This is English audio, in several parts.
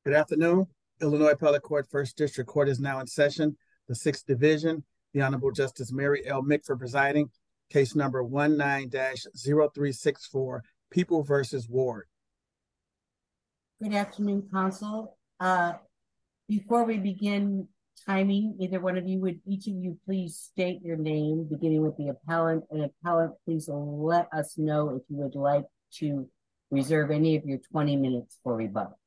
Good afternoon. Illinois Appellate Court First District Court is now in session. The Sixth Division, the Honorable Justice Mary L. Mickford presiding. Case number 19-0364, People versus Ward. Good afternoon, Counsel. Before we begin timing, each of you please state your name, beginning with the appellant. And appellant, please let us know if you would like to reserve any of your 20 minutes for rebuttal.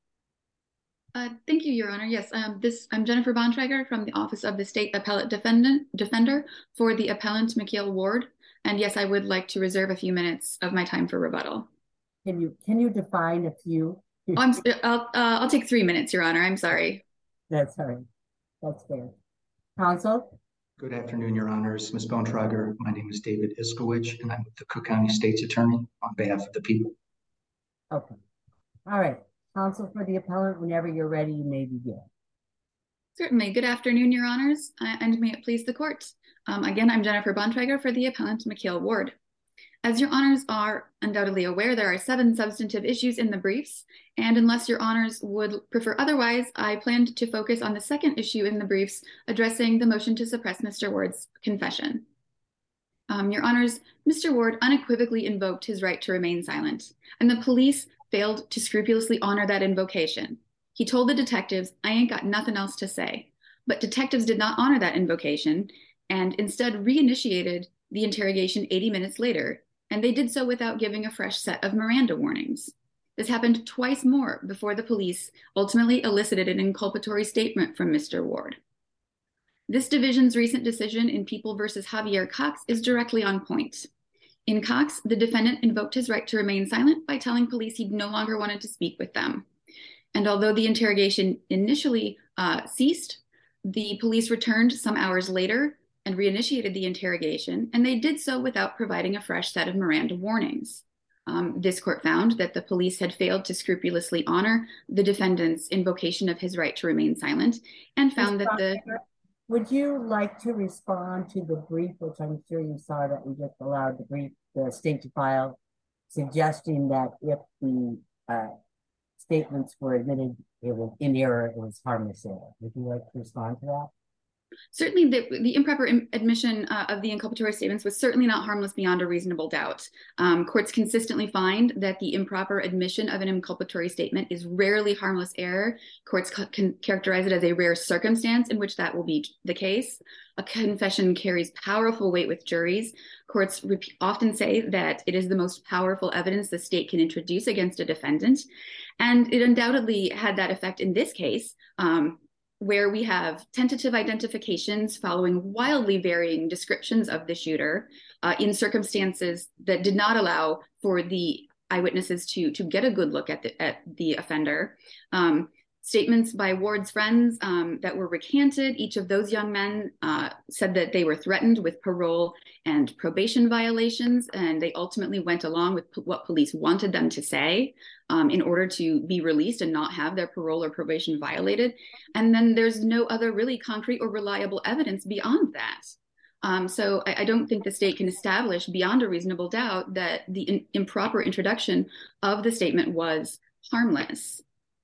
Thank you, Your Honor. Yes, I'm Jennifer Bontrager from the Office of the State Appellate Defender for the appellant Mikhail Ward. And yes, I would like to reserve a few minutes of my time for rebuttal. Can you define a few? I'll take 3 minutes, Your Honor. I'm sorry. That's all right. That's fair. Counsel? Good afternoon, Your Honors. Ms. Bontrager, my name is David Iskowich, and I'm with the Cook County State's Attorney on behalf of the people. Okay. All right. Counsel for the appellant, whenever you're ready, you may begin. Certainly. Good afternoon, Your Honors, and may it please the court. Again, I'm Jennifer Bontrager for the appellant Mikhail Ward. As Your Honors are undoubtedly aware, there are 7 substantive issues in the briefs, and unless Your Honors would prefer otherwise, I planned to focus on the second issue in the briefs, addressing the motion to suppress Mr. Ward's confession. Your Honors, Mr. Ward unequivocally invoked his right to remain silent, and the police failed to scrupulously honor that invocation. He told the detectives, "I ain't got nothing else to say." But detectives did not honor that invocation and instead reinitiated the interrogation 80 minutes later, and they did so without giving a fresh set of Miranda warnings. This happened twice more before the police ultimately elicited an inculpatory statement from Mr. Ward. This division's recent decision in People versus Javier Cox is directly on point. In Cox, the defendant invoked his right to remain silent by telling police he no longer wanted to speak with them. And although the interrogation initially ceased, the police returned some hours later and reinitiated the interrogation, and they did so without providing a fresh set of Miranda warnings. This court found that the police had failed to scrupulously honor the defendant's invocation of his right to remain silent and found that the... Would you like to respond to the brief, which I'm sure you saw that we just allowed the state to file, suggesting that if the statements were admitted in error, it was harmless error? Would you like to respond to that? Certainly, the improper admission of the inculpatory statements was certainly not harmless beyond a reasonable doubt. Courts consistently find that the improper admission of an inculpatory statement is rarely harmless error. Courts can characterize it as a rare circumstance in which that will be the case. A confession carries powerful weight with juries. Courts often say that it is the most powerful evidence the state can introduce against a defendant. And it undoubtedly had that effect in this case, where we have tentative identifications following wildly varying descriptions of the shooter in circumstances that did not allow for the eyewitnesses to get a good look at the offender. Statements by Ward's friends that were recanted. Each of those young men said that they were threatened with parole and probation violations, and they ultimately went along with what police wanted them to say in order to be released and not have their parole or probation violated. And then there's no other really concrete or reliable evidence beyond that. So I don't think the state can establish beyond a reasonable doubt that the improper introduction of the statement was harmless.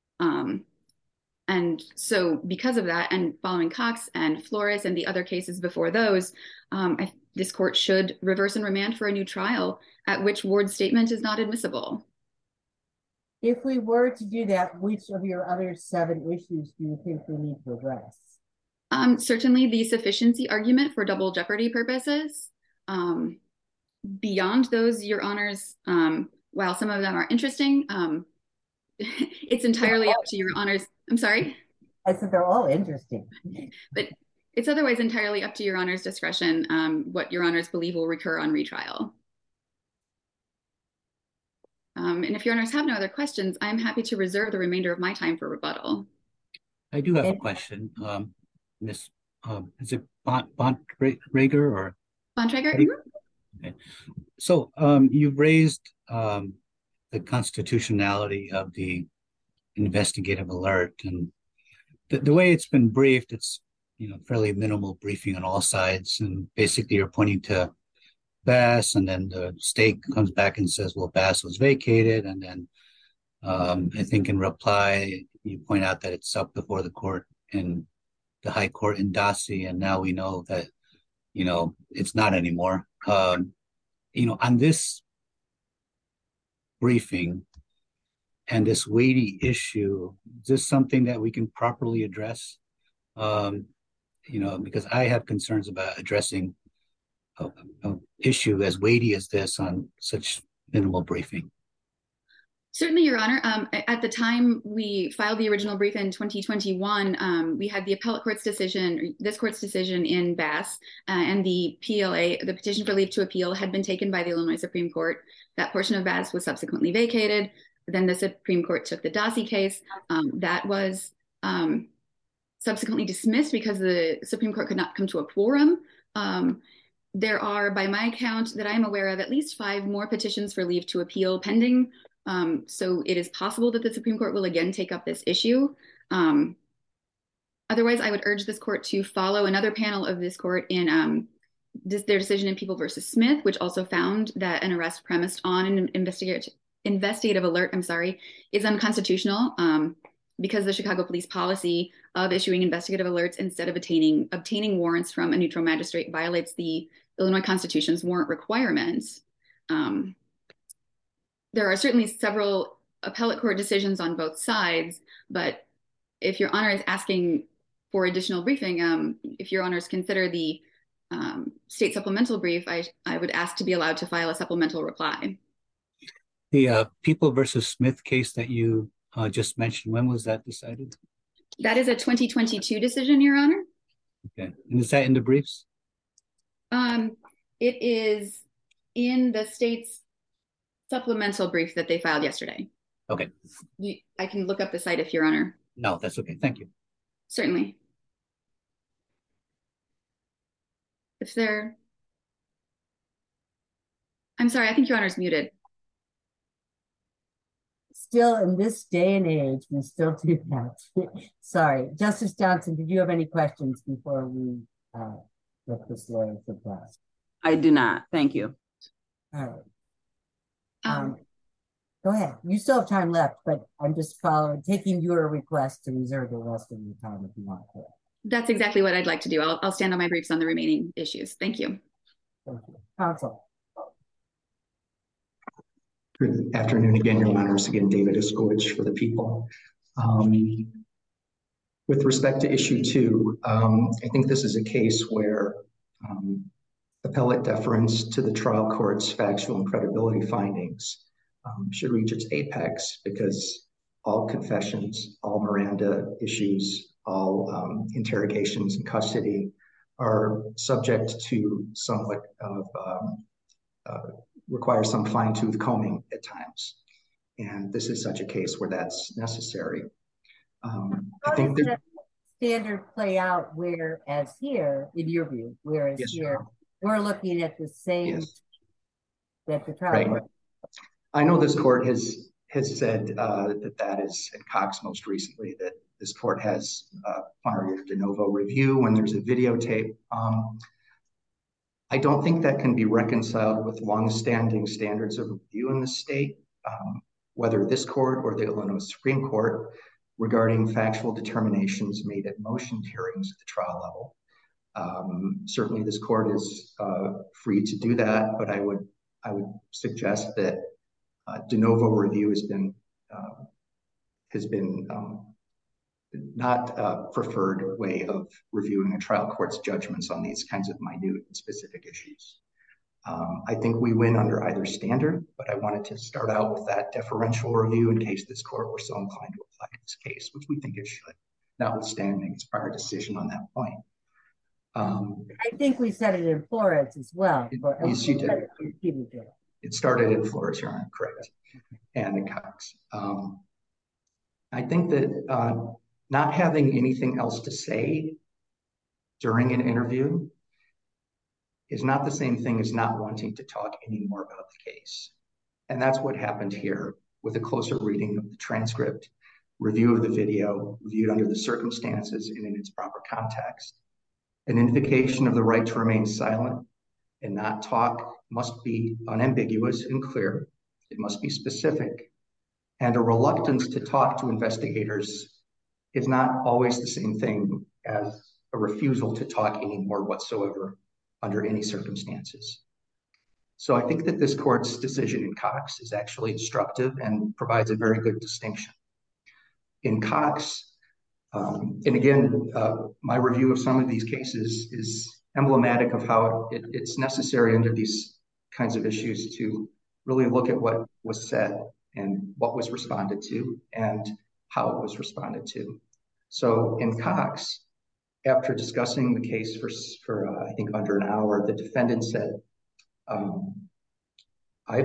And so because of that, and following Cox and Flores and the other cases before those, this court should reverse and remand for a new trial at which Ward's statement is not admissible. If we were to do that, which of your other 7 issues do you think we need to address? Certainly the sufficiency argument for double jeopardy purposes. Beyond those, Your Honors, while some of them are interesting, it's entirely up to Your Honors. I'm sorry? I said they're all interesting. But it's otherwise entirely up to Your Honor's discretion what Your Honors believe will recur on retrial. And if Your Honors have no other questions, I'm happy to reserve the remainder of my time for rebuttal. I do have a question. Miss, is it Bontrager or? Bontrager? Mm-hmm. Okay. So you've raised the constitutionality of the investigative alert, and the way it's been briefed, it's fairly minimal briefing on all sides, and basically you're pointing to Bass, and then the state comes back and says, well, Bass was vacated, and then I think in reply You point out that it's up before the court in the High Court in Dossie, and now we know that, it's not anymore. On this briefing and this weighty issue, is this something that we can properly address? Because I have concerns about addressing an issue as weighty as this on such minimal briefing. Certainly, Your Honor. At the time we filed the original brief in 2021, we had the appellate court's decision, this court's decision in Bass, and the PLA, the petition for leave to appeal, had been taken by the Illinois Supreme Court. That portion of Bass was subsequently vacated. Then the Supreme Court took the Dossie case. That was subsequently dismissed because the Supreme Court could not come to a quorum. There are, by my count that I'm aware of, at least 5 more petitions for leave to appeal pending. So it is possible that the Supreme Court will again take up this issue. Otherwise, I would urge this court to follow another panel of this court in their decision in People versus Smith, which also found that an arrest premised on an investigative alert, is unconstitutional because the Chicago police policy of issuing investigative alerts instead of obtaining warrants from a neutral magistrate violates the Illinois Constitution's warrant requirements. There are certainly several appellate court decisions on both sides, but if Your Honor is asking for additional briefing, if Your Honors consider the state supplemental brief, I would ask to be allowed to file a supplemental reply. The People versus Smith case that you just mentioned, when was that decided? That is a 2022 decision, Your Honor. Okay. And is that in the briefs? It is in the state's supplemental brief that they filed yesterday. Okay. I can look up the site if Your Honor. No, that's okay. Thank you. Certainly. I'm sorry, I think Your Honor's muted. Still in this day and age, we still do that. Sorry. Justice Johnson, did you have any questions before we let this lawyer class? I do not. Thank you. All right. Go ahead. You still have time left, but I'm just taking your request to reserve the rest of your time if you want to. That's exactly what I'd like to do. I'll stand on my briefs on the remaining issues. Thank you. Thank you. Counsel. Good afternoon again, Your Honors. Again, David Iskowich for the People. With respect to issue 2, I think this is a case where appellate deference to the trial court's factual and credibility findings should reach its apex, because all confessions, all Miranda issues, all interrogations in custody are subject to somewhat of require some fine-tooth combing at times. And this is such a case where that's necessary. I think that standard play out, whereas here, in your view, whereas yes, here, we're looking at the same that the trial court. I know this court has said that is, and Cox most recently, that this court has a de novo review when there's a videotape. I don't think that can be reconciled with longstanding standards of review in the state, whether this court or the Illinois Supreme Court, regarding factual determinations made at motion hearings at the trial level. Certainly this court is free to do that, but I would suggest that de novo review has been not a preferred way of reviewing a trial court's judgments on these kinds of minute and specific issues. I think we win under either standard, but I wanted to start out with that deferential review in case this court were so inclined to apply this case, which we think it should, notwithstanding its prior decision on that point. I think we said it in Flores as well. Yes, you did. It started in Flores, Your Honor, correct, and in Cox. I think that not having anything else to say during an interview is not the same thing as not wanting to talk anymore about the case. And that's what happened here with a closer reading of the transcript, review of the video, reviewed under the circumstances and in its proper context. An invocation of the right to remain silent and not talk must be unambiguous and clear. It must be specific. And a reluctance to talk to investigators is not always the same thing as a refusal to talk anymore whatsoever under any circumstances. So I think that this court's decision in Cox is actually instructive and provides a very good distinction. In Cox, and again, my review of some of these cases is emblematic of how it's necessary under these kinds of issues to really look at what was said and what was responded to and how it was responded to. So in Cox, after discussing the case for I think under an hour, the defendant said, I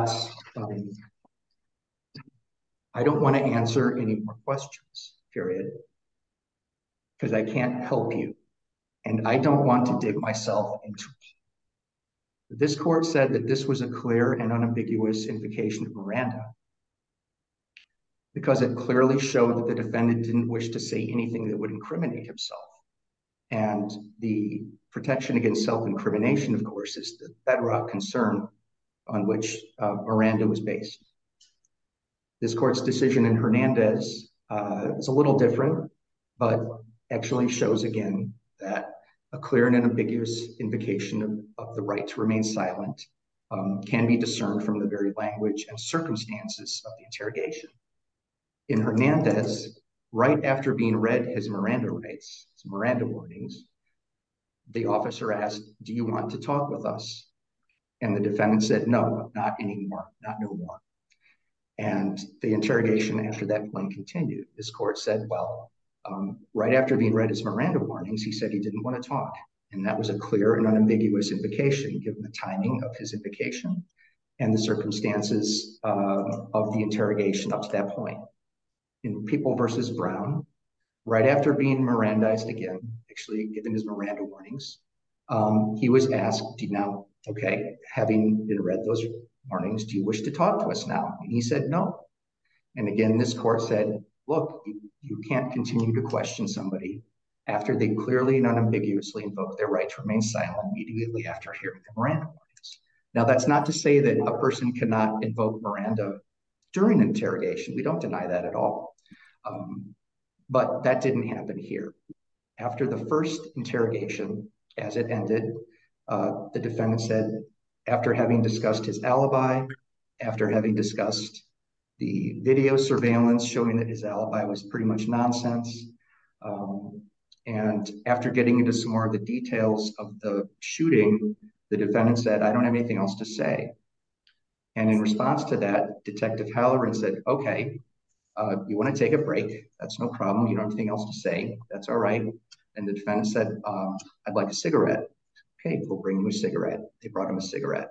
don't want to answer any more questions, period, because I can't help you. And I don't want to dig myself into it. This court said that this was a clear and unambiguous invocation of Miranda because it clearly showed that the defendant didn't wish to say anything that would incriminate himself. And the protection against self-incrimination, of course, is the bedrock concern on which Miranda was based. This court's decision in Hernandez is a little different, but actually shows again that a clear and unambiguous invocation of the right to remain silent can be discerned from the very language and circumstances of the interrogation. In Hernandez, right after being read his Miranda rights, his Miranda warnings, the officer asked, "Do you want to talk with us?" And the defendant said, "No, not anymore, not no more." And the interrogation after that point continued. This court said, well, right after being read his Miranda warnings, he said he didn't want to talk. And that was a clear and unambiguous invocation, given the timing of his invocation and the circumstances of the interrogation up to that point. In People versus Brown, right after being Mirandized again, actually given his Miranda warnings, he was asked, having been read those warnings, do you wish to talk to us now? And he said no. And again, this court said, look, you can't continue to question somebody after they clearly and unambiguously invoke their right to remain silent immediately after hearing the Miranda warnings. Now, that's not to say that a person cannot invoke Miranda during an interrogation. We don't deny that at all. But that didn't happen here. After the first interrogation, as it ended, the defendant said, after having discussed his alibi, after having discussed the video surveillance showing that his alibi was pretty much nonsense, and after getting into some more of the details of the shooting, the defendant said, I don't have anything else to say. And in response to that, Detective Halloran said, okay, you want to take a break? That's no problem. You don't have anything else to say. That's all right. And the defendant said, I'd like a cigarette. Okay, we'll bring you a cigarette. They brought him a cigarette.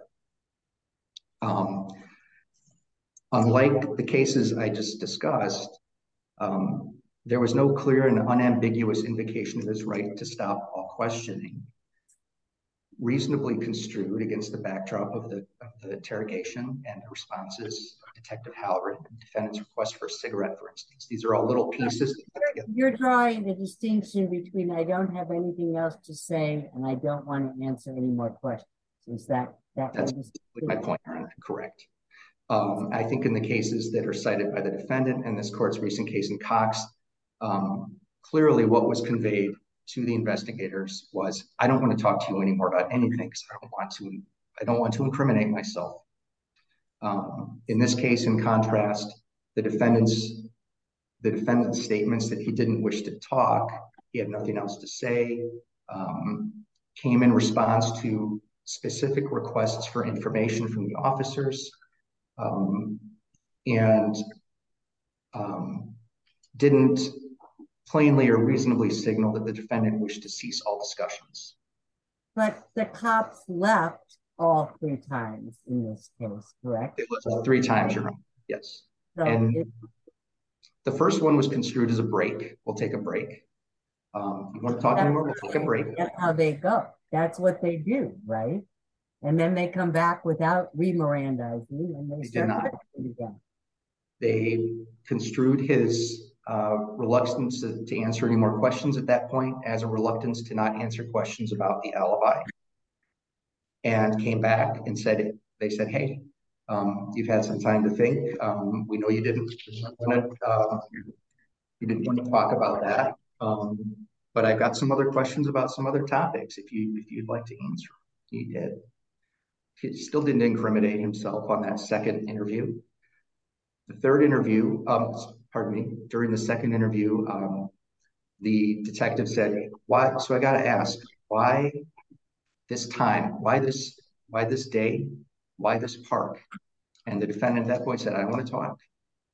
Unlike the cases I just discussed, there was no clear and unambiguous invocation of his right to stop all questioning, reasonably construed against the backdrop of the interrogation and the responses of Detective Halloran and the defendant's request for a cigarette, for instance. These are all little pieces. You're drawing the distinction between I don't have anything else to say and I don't want to answer any more questions. Is that's my point, correct. I think in the cases that are cited by the defendant and this court's recent case in Cox, clearly what was conveyed to the investigators was, I don't want to talk to you anymore about anything because I don't want to incriminate myself. In this case, in contrast, the defendant's statements that he didn't wish to talk, he had nothing else to say, came in response to specific requests for information from the officers, and didn't plainly or reasonably signal that the defendant wished to cease all discussions. But the cops left all 3 times in this case, correct? It was 3 times, Your Honor. Yes. So and the first one was construed as a break. We'll take a break. You want to talk anymore? We'll take a break. That's how they go. That's what they do, right? And then they come back without re-Mirandizing and they start again. They construed his reluctance to answer any more questions at that point as a reluctance to not answer questions about the alibi, and came back and said, hey, you've had some time to think. We know you didn't want to you didn't want to talk about that. But I've got some other questions about some other topics if you'd like to answer. He did. He still didn't incriminate himself on that second interview. The third interview, pardon me, during the second interview, the detective said, "Why?" So I got to ask, why this time? Why this day? Why this park? And the defendant at that point said, "I want to talk."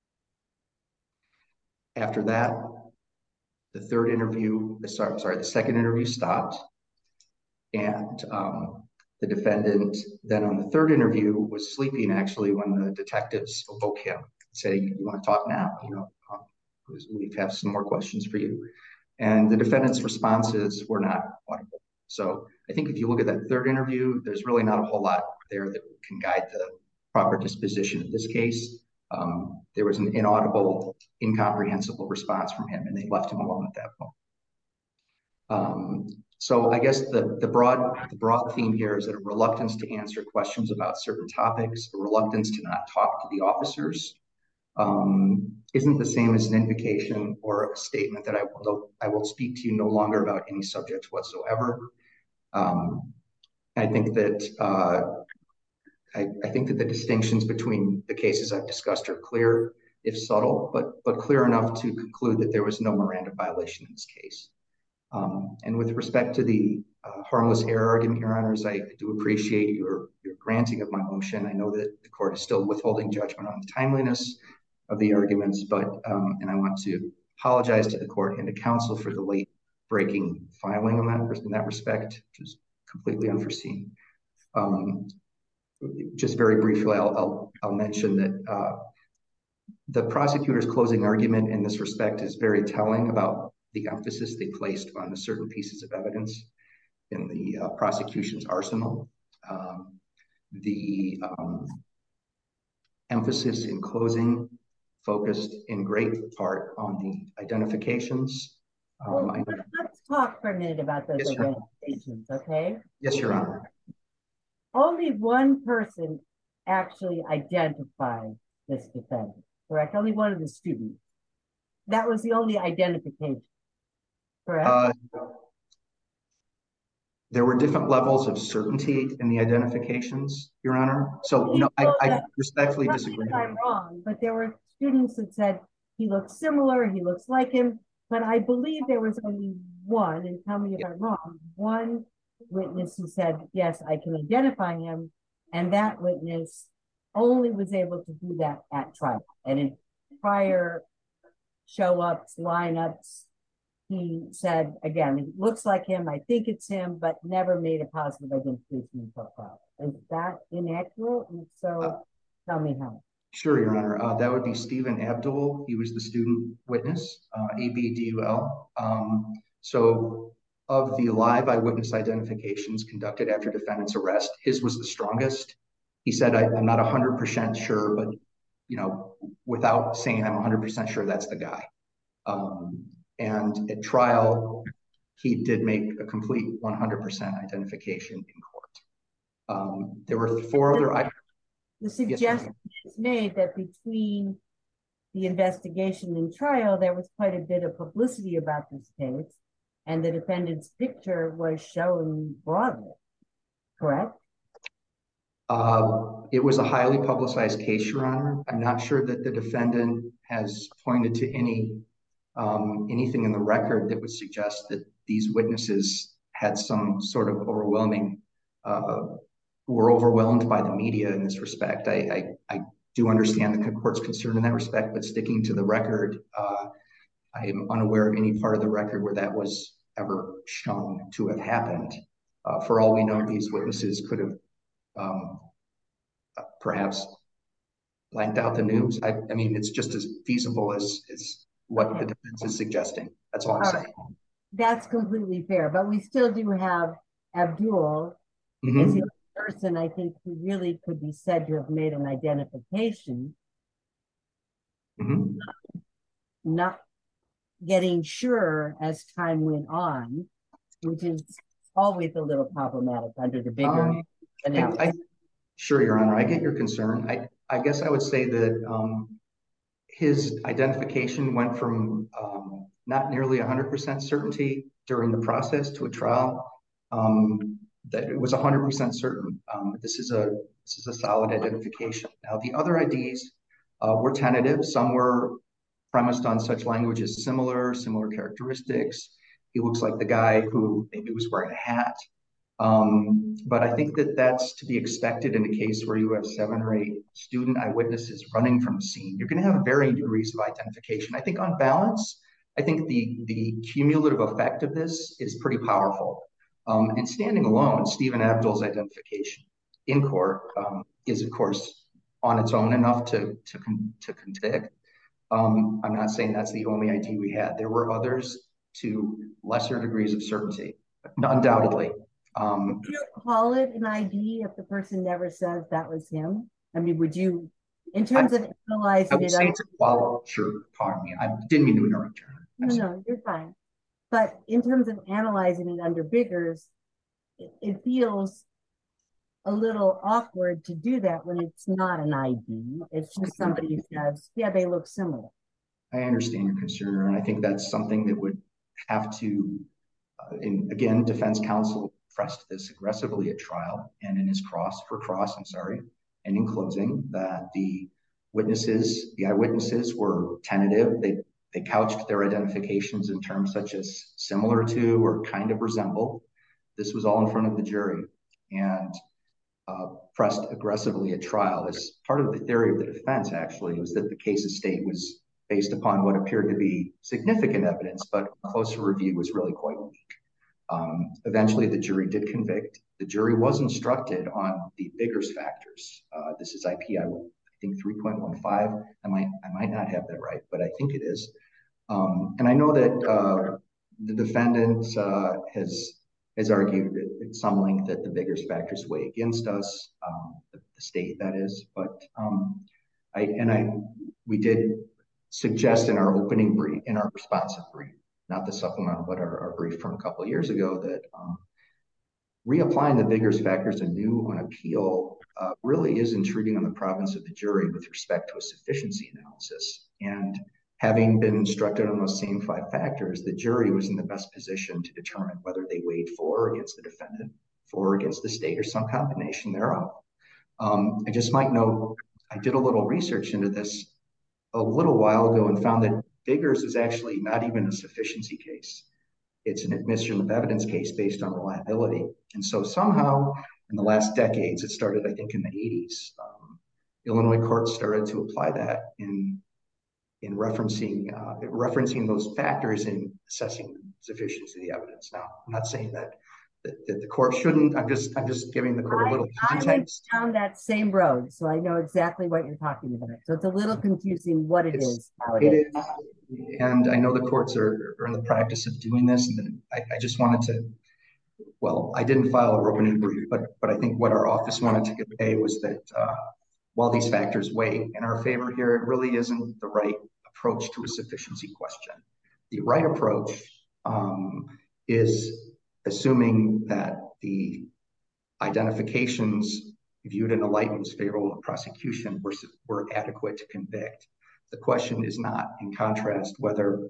After that, the second interview stopped. And the defendant then on the third interview was sleeping actually when the detectives awoke him, saying, "You want to talk now? We have some more questions for you." And the defendant's responses were not audible. So I think if you look at that third interview, there's really not a whole lot there that can guide the proper disposition of this case. There was an inaudible, incomprehensible response from him, and they left him alone at that point. So I guess the broad theme here is that a reluctance to answer questions about certain topics, a reluctance to not talk to the officers, isn't the same as an invocation or a statement that I will speak to you no longer about any subject whatsoever. I think that the distinctions between the cases I've discussed are clear, if subtle, but clear enough to conclude that there was no Miranda violation in this case. And with respect to the harmless error argument, Your Honors, I do appreciate your granting of my motion. I know that the court is still withholding judgment on the timeliness of the arguments, and I want to apologize to the court and to counsel for the late breaking filing in that respect, which is completely unforeseen. Just very briefly, I'll mention that the prosecutor's closing argument in this respect is very telling about the emphasis they placed on the certain pieces of evidence in the prosecution's arsenal. The emphasis in closing focused in great part on the identifications. Let's talk for a minute about those identifications, okay? Yes, Your Honor. Only one person actually identified this defendant, correct? Only one of the students. That was the only identification, correct? There were different levels of certainty in the identifications, Your Honor. So no, I respectfully disagree. I'm wrong, but there were students that said he looks similar, he looks like him, but I believe there was only one, and tell me if I'm wrong, one witness who said, yes, I can identify him, and that witness only was able to do that at trial. And in prior show-ups, lineups, he said, again, it looks like him, I think it's him, but never made a positive identification profile. Is that inaccurate? And so tell me how. Sure, Your Honor. That would be Stephen Abdul. He was the student witness, ABDUL. So of the live eyewitness identifications conducted after defendant's arrest, his was the strongest. He said, I'm not 100% sure, but without saying I'm 100% sure that's the guy. And at trial, he did make a complete 100% identification in court. There were four other. The suggestion is made that between the investigation and trial, there was quite a bit of publicity about this case, and the defendant's picture was shown broadly, correct? It was a highly publicized case, Your Honor. I'm not sure that the defendant has pointed to anything in the record that would suggest that these witnesses had some sort of were overwhelmed by the media in this respect. I do understand the court's concern in that respect, but sticking to the record, I am unaware of any part of the record where that was ever shown to have happened. For all we know, these witnesses could have perhaps blanked out the news. I mean, it's just as feasible as what the defense is suggesting. That's all I'm saying. That's completely fair, but we still do have Abdul as the person, I think, who really could be said to have made an identification, not getting sure as time went on, which is always a little problematic under the bigger analysis. Sure, Your Honor, I get your concern. I guess I would say that his identification went from not nearly 100% certainty during the process to a trial that it was 100% certain. This is a solid identification. Now, the other IDs were tentative. Some were premised on such language as similar characteristics. He looks like the guy who maybe was wearing a hat. But I think that that's to be expected in a case where you have 7 or 8 student eyewitnesses running from the scene. You're going to have varying degrees of identification. I think on balance, I think the cumulative effect of this is pretty powerful. And standing alone, Stephen Abdul's identification in court is, of course, on its own enough to convict. I'm not saying that's the only ID we had. There were others to lesser degrees of certainty, undoubtedly. Would you call it an ID if the person never says that was him? I mean, would you, in terms of analyzing I would say it's a quality. Sure, pardon me. I didn't mean to interrupt you. No, you're fine. But in terms of analyzing it under Biggers, it feels a little awkward to do that when it's not an ID. It's just somebody who says, yeah, they look similar. I understand your concern, and I think that's something that would have to, again, defense counsel pressed this aggressively at trial and in his cross, and in closing, that the eyewitnesses were tentative. They couched their identifications in terms such as similar to or kind of resemble. This was all in front of the jury and pressed aggressively at trial. As part of the theory of the defense, actually, was that the case's state was based upon what appeared to be significant evidence, but closer review was really quite weak. Eventually, the jury did convict. The jury was instructed on the Biggers factors. This is IP, I think 3.15. I might not have that right, but I think it is. And I know that the defendant has argued at some length that the Biggers factors weigh against us, the state that is. But we did suggest in our opening brief, in our responsive brief, not the supplemental, but our brief from a couple of years ago, that reapplying the Biggers factors anew on appeal really is intruding on the province of the jury with respect to a sufficiency analysis. And having been instructed on those same 5 factors, the jury was in the best position to determine whether they weighed for or against the defendant, for or against the state, or some combination thereof. I just might note, I did a little research into this a little while ago and found that Biggers is actually not even a sufficiency case. It's an admission of evidence case based on reliability. And so somehow in the last decades, it started, I think, in the 80s, Illinois courts started to apply that in referencing those factors in assessing the sufficiency of the evidence. Now, I'm not saying that the court shouldn't. I'm just giving the court a little context. I went down that same road, so I know exactly what you're talking about. So it's a little confusing what it is. And I know the courts are in the practice of doing this. And I just wanted to, well, I didn't file a opening brief, but I think what our office wanted to convey was that while these factors weigh in our favor here, it really isn't the right approach to a sufficiency question. The right approach is assuming that the identifications viewed in a light most favorable to prosecution were adequate to convict. The question is not, in contrast, whether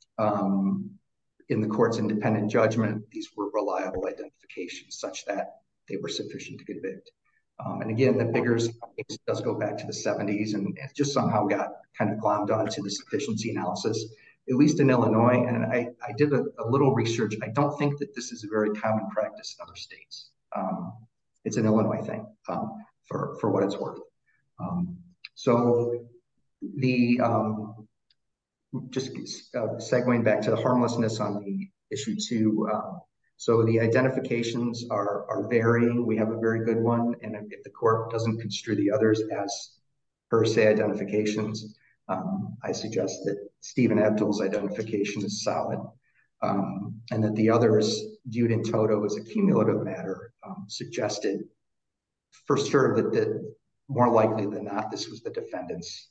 in the court's independent judgment, these were reliable identifications such that they were sufficient to convict. And again, the Biggers case does go back to the 70s, and it just somehow got kind of glommed onto the sufficiency analysis, at least in Illinois. And I did a little research. I don't think that this is a very common practice in other states. It's an Illinois thing, for what it's worth. So the just segueing back to the harmlessness on the issue 2. So the identifications are varying. We have a very good one, and if the court doesn't construe the others as per se identifications, I suggest that Stephen Abdul's identification is solid, and that the others viewed in toto as a cumulative matter suggested for sure that more likely than not, this was a defendant's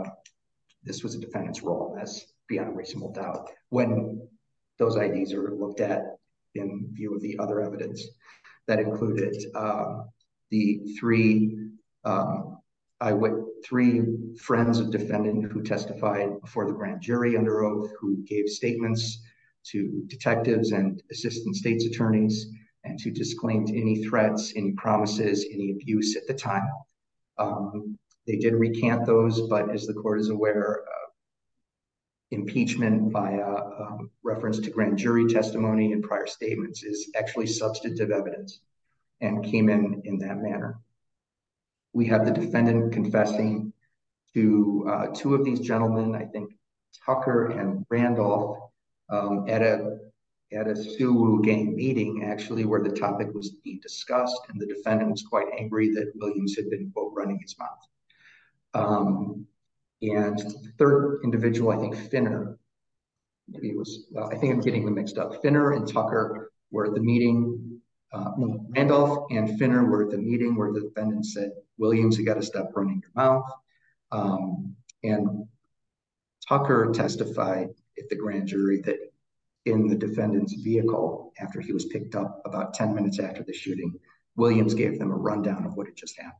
role, as beyond reasonable doubt, when those IDs are looked at in view of the other evidence that included the 3 three friends of defendant who testified before the grand jury under oath, who gave statements to detectives and assistant state's attorneys, and who disclaimed any threats, any promises, any abuse at the time. They did recant those, but as the court is aware, impeachment via reference to grand jury testimony and prior statements is actually substantive evidence and came in that manner. We have the defendant confessing to two of these gentlemen, I think Tucker and Randolph, at a Suwu gang meeting, actually, where the topic was being discussed, and the defendant was quite angry that Williams had been, quote, running his mouth. And the third individual, I think Finner, maybe it was, I think I'm getting them mixed up. Finner and Tucker were at the meeting. No, Randolph and Finner were at the meeting where the defendant said, Williams, you got to stop running your mouth. And Tucker testified at the grand jury that in the defendant's vehicle, after he was picked up about 10 minutes after the shooting, Williams gave them a rundown of what had just happened.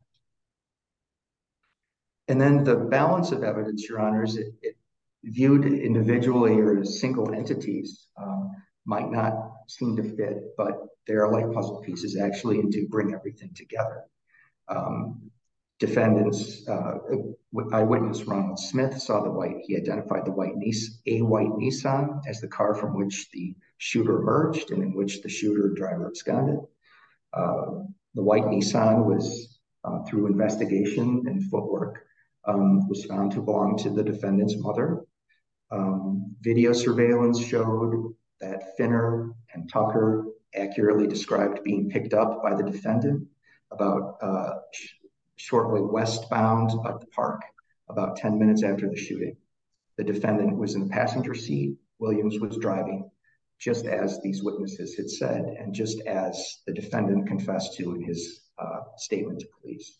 And then the balance of evidence, Your Honors, it viewed individually or as single entities might not seem to fit, but they are like puzzle pieces actually and do bring everything together. Defendants, eyewitness Ronald Smith saw he identified a white Nissan as the car from which the shooter emerged and in which the shooter driver absconded. The white Nissan was, through investigation and footwork, was found to belong to the defendant's mother. Video surveillance showed that Finner and Tucker accurately described being picked up by the defendant about shortly westbound of the park about 10 minutes after the shooting. The defendant was in the passenger seat. Williams was driving, just as these witnesses had said, and just as the defendant confessed to in his statement to police.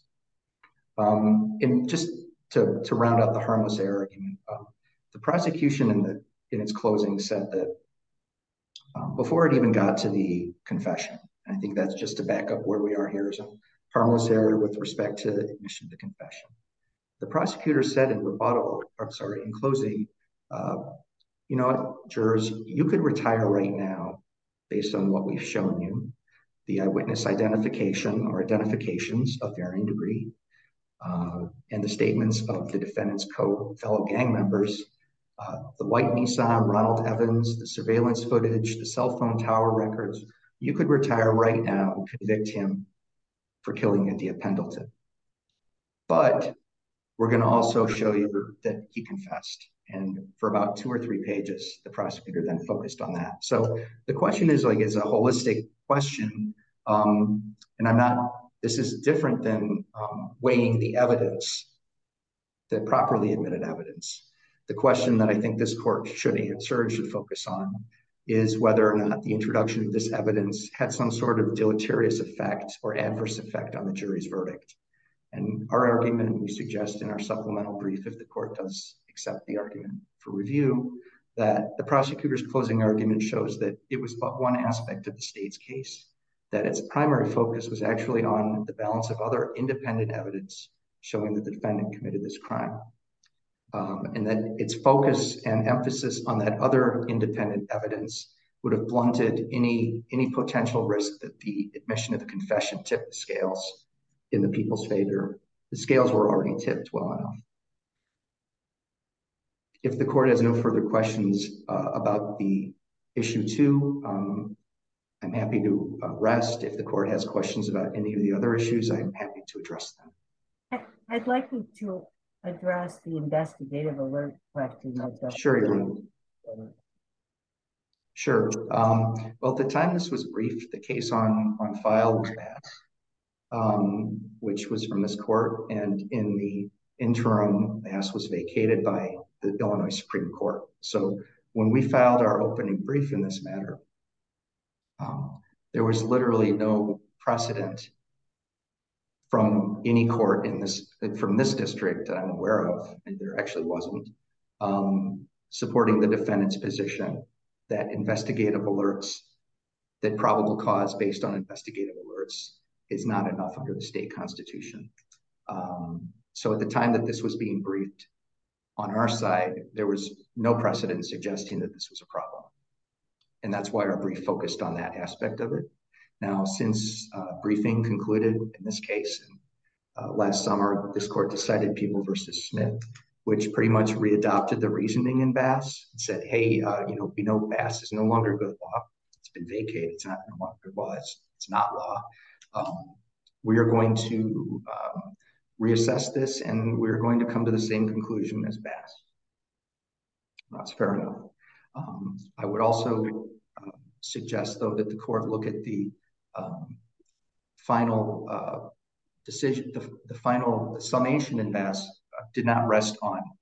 And just to round out the harmless error argument, the prosecution in its closing said that before it even got to the confession, and I think that's just to back up where we are here as a harmless error with respect to admission of the confession. The prosecutor said in closing, you know what, jurors, you could retire right now based on what we've shown you, the eyewitness identification or identifications of varying degree, and the statements of the defendant's fellow gang members, the white Nissan, Ronald Evans, the surveillance footage, the cell phone tower records. You could retire right now and convict him for killing India Pendleton. But we're going to also show you that he confessed. And for about 2 or 3 pages, the prosecutor then focused on that. So the question is a holistic question. And this is different than weighing the evidence, the properly admitted evidence. The question that I think this court should answer and should focus on is whether or not the introduction of this evidence had some sort of deleterious effect or adverse effect on the jury's verdict. And our argument, we suggest in our supplemental brief, if the court does accept the argument for review, that the prosecutor's closing argument shows that it was but one aspect of the state's case, that its primary focus was actually on the balance of other independent evidence showing that the defendant committed this crime. And that its focus and emphasis on that other independent evidence would have blunted any potential risk that the admission of the confession tipped the scales in the people's favor. The scales were already tipped well enough. If the court has no further questions about the issue 2, I'm happy to rest. If the court has questions about any of the other issues, I'm happy to address them. I'd like you to address the investigative alert question. Sure, Your Honor. Sure. Well, at the time this was briefed, the case on file was passed, which was from this court, and in the interim, Bass was vacated by the Illinois Supreme Court. So when we filed our opening brief in this matter, there was literally no precedent from any court from this district that I'm aware of, and there actually wasn't, supporting the defendant's position that investigative alerts, that probable cause based on investigative alerts is not enough under the state constitution. So at the time that this was being briefed on our side, there was no precedent suggesting that this was a problem. And that's why our brief focused on that aspect of it. Now, since briefing concluded in this case, last summer, this court decided People versus Smith, which pretty much readopted the reasoning in Bass and said, hey, we know Bass is no longer good law. It's been vacated. It's not no longer good law. It's not law. We are going to reassess this, and we're going to come to the same conclusion as Bass. That's fair enough. I would also suggest, though, that the court look at the final decision, the final summation in Bass did not result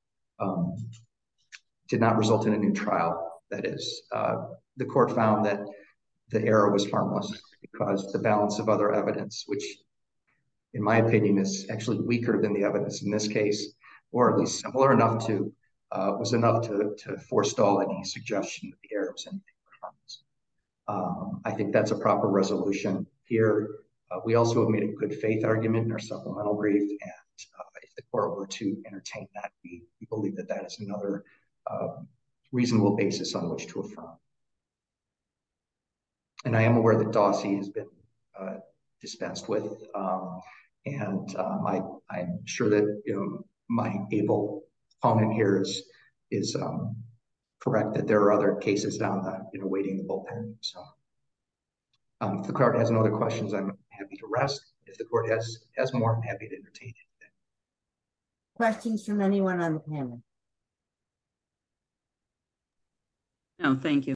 in a new trial. That is, the court found that the error was harmless because the balance of other evidence, which in my opinion is actually weaker than the evidence in this case, or at least similar enough to, was enough to forestall any suggestion that the error was anything but harmless. I think that's a proper resolution here. We also have made a good faith argument in our supplemental brief, and if the court were to entertain that, we believe that that is another reasonable basis on which to affirm. And I am aware that Dawsey has been dispensed with, and I'm sure that my able opponent here is correct that there are other cases down the waiting the bullpen. So if the court has no other questions, I'm happy to rest. If the court has more, I'm happy to entertain it. Questions from anyone on the panel? No, thank you.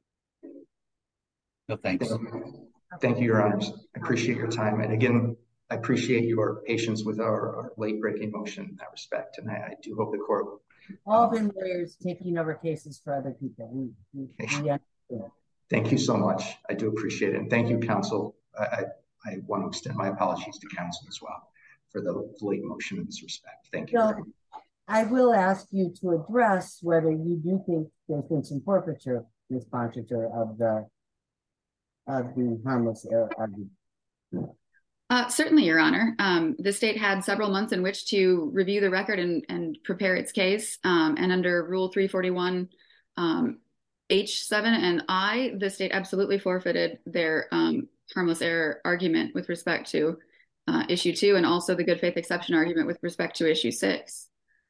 No, thanks. Thank you, Your Honors. I appreciate your time. And again, I appreciate your patience with our late-breaking motion in that respect. And I do hope the court... All been lawyers taking over cases for other people. Thank you so much. I do appreciate it. And thank you, counsel. I want to extend my apologies to counsel as well for the late motion in this respect. Thank you. So, I will ask you to address whether you do think there's been some forfeiture, Ms. Bontrager, of the harmless error argument. Certainly, Your Honor. The state had several months in which to review the record and prepare its case. And under Rule 341 H7 and I, the state absolutely forfeited their harmless error argument with respect to issue 2, and also the good faith exception argument with respect to issue 6.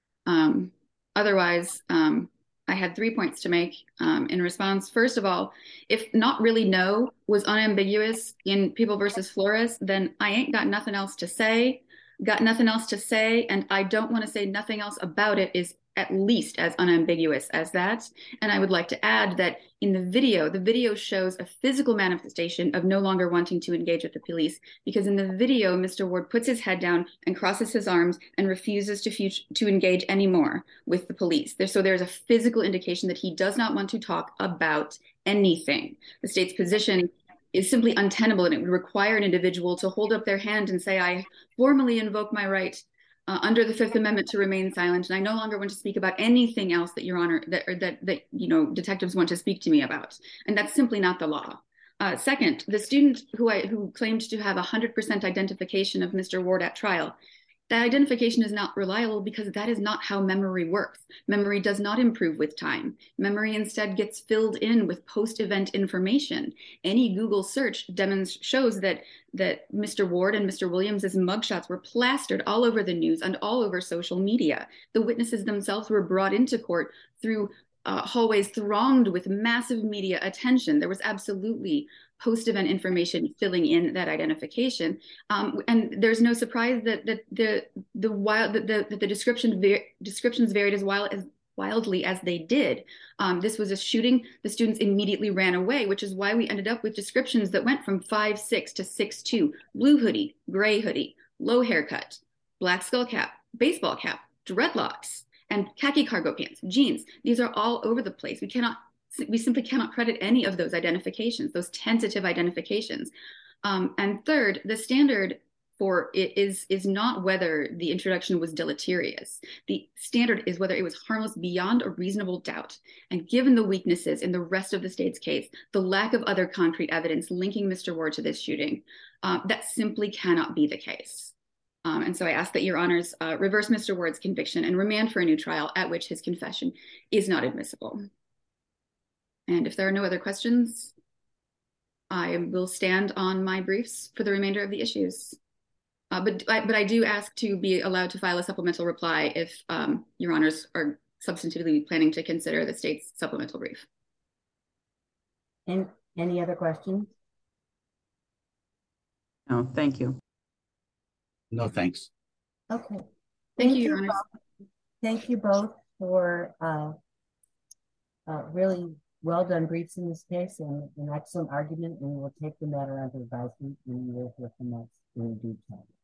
Otherwise, I had 3 points to make in response. First of all, if not really no was unambiguous in People versus Flores, then I ain't got nothing else to say. Got nothing else to say, and I don't want to say nothing else about it is at least as unambiguous as that. And I would like to add that in the video shows a physical manifestation of no longer wanting to engage with the police, because in the video, Mr. Ward puts his head down and crosses his arms and refuses to engage anymore with the police. So there's a physical indication that he does not want to talk about anything. The state's position is simply untenable, and it would require an individual to hold up their hand and say, I formally invoke my right under the Fifth Amendment to remain silent, and I no longer want to speak about anything else that, Your Honor, that detectives want to speak to me about, and that's simply not the law. Second, the student who claimed to have 100% identification of Mr. Ward at trial, that identification is not reliable because that is not how memory works. Memory does not improve with time. Memory instead gets filled in with post-event information. Any Google search shows that Mr. Ward and Mr. Williams' mugshots were plastered all over the news and all over social media. The witnesses themselves were brought into court through hallways thronged with massive media attention. There was absolutely post-event information filling in that identification, and there's no surprise that the descriptions varied as wildly as they did. This was a shooting. The students immediately ran away, which is why we ended up with descriptions that went from 5'6" to 6'2", blue hoodie, gray hoodie, low haircut, black skull cap, baseball cap, dreadlocks, and khaki cargo pants, jeans. These are all over the place. We simply cannot credit any of those identifications, those tentative identifications. And third, the standard for it is not whether the introduction was deleterious. The standard is whether it was harmless beyond a reasonable doubt. And given the weaknesses in the rest of the state's case, the lack of other concrete evidence linking Mr. Ward to this shooting, that simply cannot be the case. And so I ask that your honors reverse Mr. Ward's conviction and remand for a new trial at which his confession is not admissible. And if there are no other questions, I will stand on my briefs for the remainder of the issues. But I do ask to be allowed to file a supplemental reply if your honors are substantively planning to consider the state's supplemental brief. And any other questions? No, thank you. No, thanks. Okay. Thank you, Your Honors. Thank you both for really well done briefs in this case and an excellent argument, and we will take the matter under advisement and we will hear from us in due time.